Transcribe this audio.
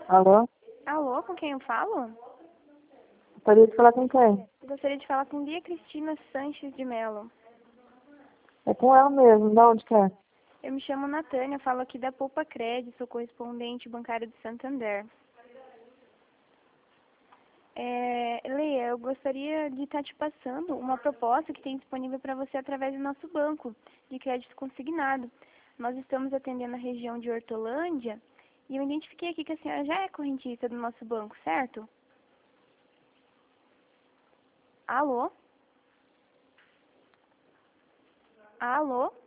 Alô? Alô, com quem eu falo? Gostaria de falar com quem? Gostaria de falar com Lia Cristina Sanches de Mello. É com ela mesmo, de onde que é? Eu me chamo Natânia, falo aqui da Poupa Crédito, sou correspondente bancário de Santander. Leia, eu gostaria de estar te passando uma proposta que tem disponível para você através do nosso banco de crédito consignado. Nós estamos atendendo a região de Hortolândia e eu identifiquei aqui que a senhora já é correntista do nosso banco, certo? Alô? Alô?